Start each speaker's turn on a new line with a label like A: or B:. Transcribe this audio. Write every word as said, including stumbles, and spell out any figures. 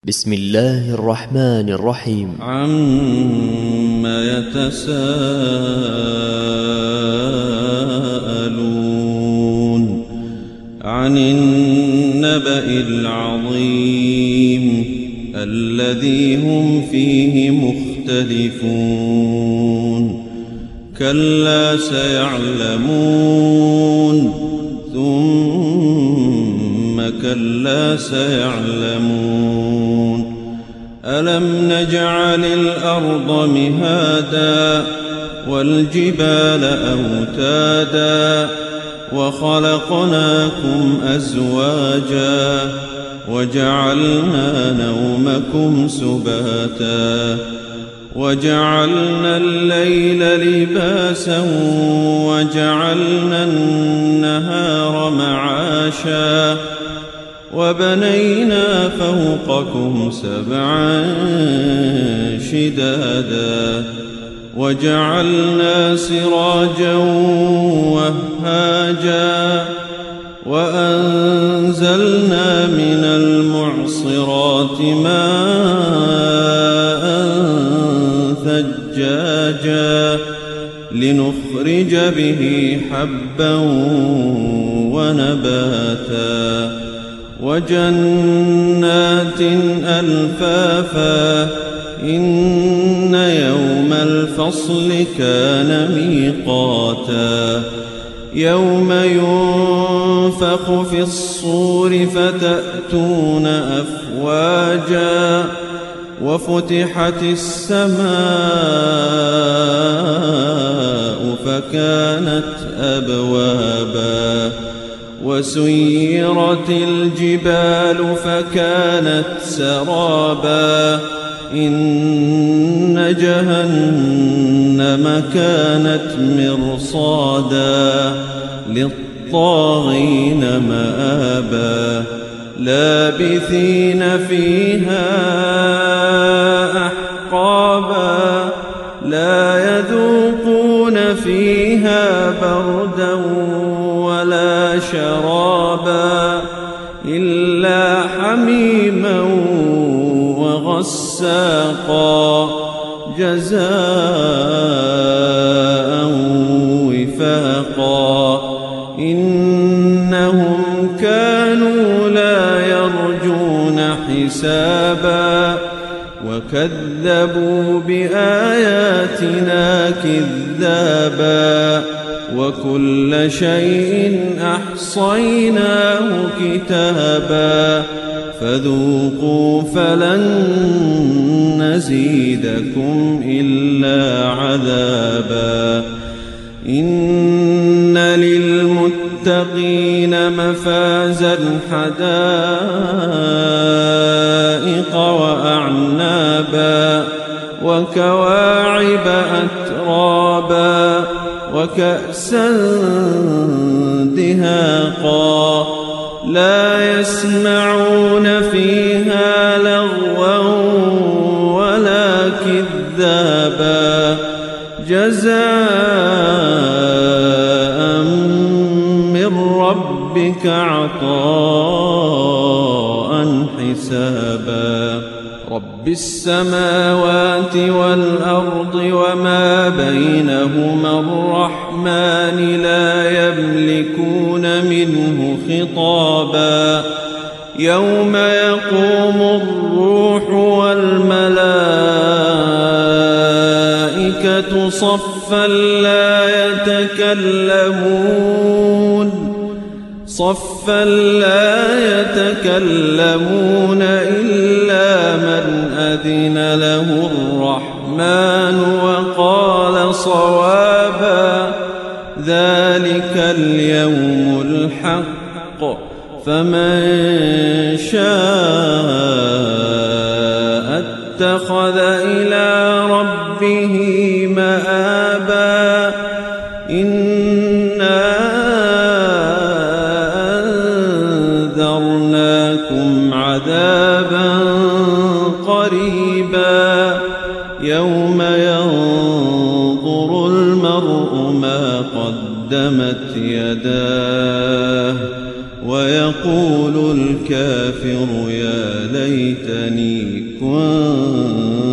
A: بسم الله الرحمن الرحيم.
B: عما يتساءلون عن النبأ العظيم الذي هم فيه مختلفون كلا سيعلمون ثم كلا سيعلمون ألم نجعل الأرض مهادا والجبال أوتادا وخلقناكم أزواجا وجعلنا نومكم سباتا وجعلنا الليل لباسا وجعلنا النهار معاشا وبنينا فوقكم سبعا شدادا وجعلنا سراجا وهاجا وأنزلنا من المعصرات ماء ثجاجا لنخرج به حبا ونباتا وجنات ألفافا إن يوم الفصل كان ميقاتا يوم ينفخ في الصور فتأتون أفواجا وفتحت السماء فكانت أبوابا وسيرت الجبال فكانت سرابا إن جهنم كانت مرصادا للطاغين مآبا لابثين فيها أحقابا لا يذوقون فيها بردا ولا شرابا إلا حميما وغساقا جزاء وفاقا إنهم كانوا لا يرجون حسابا وكذبوا بآياتنا كذابا وكل شيء أحصيناه كتابا فذوقوا فلن نزيدكم إلا عذابا إن للمتقين مفازا حدائق وأعنابا وكواعب أترابا وكأسا دهاقا لا يسمعون فيها لغوا ولا كذابا جزاء من ربك عطاء حسابا رب السماوات والأرض وما بينهما الرحمن لا يملكون منه خطابا يوم يقوم الروح والملائكة صفا لا يتكلمون صفا لا يتكلمون إلا من أذن له الرحمن وقال صوابا ذلك اليوم الحق فمن شاء اتخذ إلى ربه مآبا إنا أنذرناكم عذابا قريبا يوم ينظر المرء ما قدمت يداه ويقول الكافر يا ليتني ليتني كنت